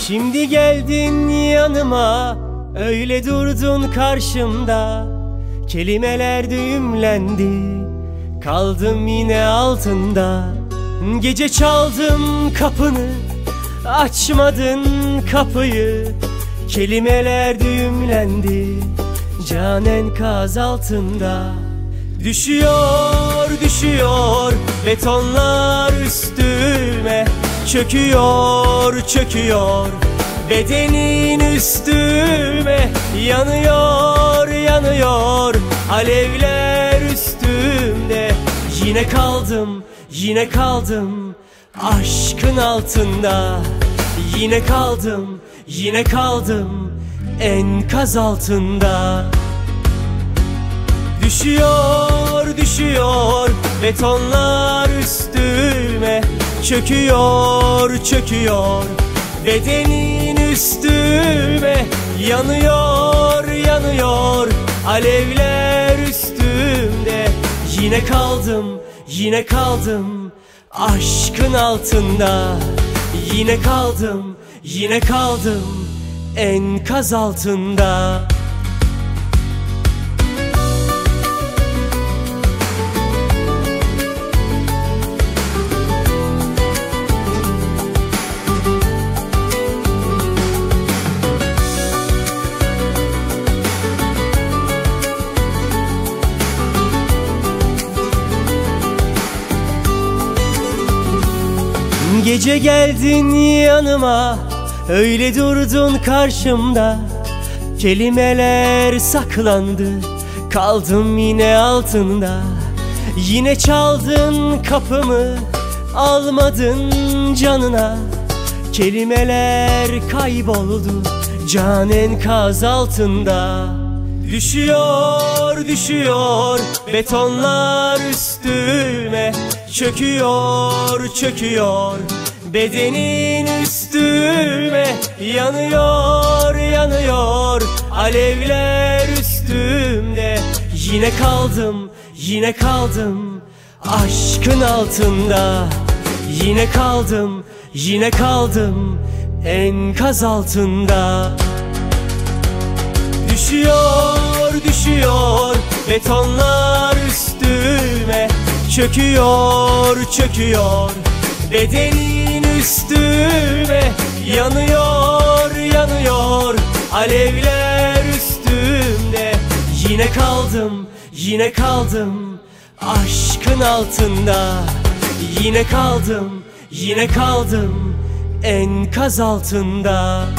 Şimdi geldin yanıma, öyle durdun karşımda. Kelimeler düğümlendi, kaldım yine altında. Gece çaldım kapını, açmadın kapıyı. Kelimeler düğümlendi, can enkaz altında. Düşüyor, düşüyor betonlar üstüme. Çöküyor, çöküyor bedenin üstüme. Yanıyor, yanıyor alevler üstümde. Yine kaldım, yine kaldım aşkın altında. Yine kaldım, yine kaldım enkaz altında. Düşüyor, düşüyor betonlar üstüme. Çöküyor, çöküyor bedenin üstüme. Yanıyor, yanıyor alevler üstümde. Yine kaldım, yine kaldım aşkın altında. Yine kaldım, yine kaldım enkaz altında. Gece geldin yanıma, öyle durdun karşımda. Kelimeler saklandı, kaldım yine altında. Yine çaldın kapımı, almadın canına. Kelimeler kayboldu, can enkaz altında. Düşüyor, düşüyor betonlar üstüme. Çöküyor, çöküyor bedenin üstüme. Yanıyor, yanıyor alevler üstümde. Yine kaldım, yine kaldım aşkın altında. Yine kaldım, yine kaldım enkaz altında. Düşüyor, düşüyor betonlar üstüme. Çöküyor, çöküyor bedenin üstüme. Yanıyor, yanıyor alevler üstümde. Yine kaldım, yine kaldım aşkın altında. Yine kaldım, yine kaldım enkaz altında.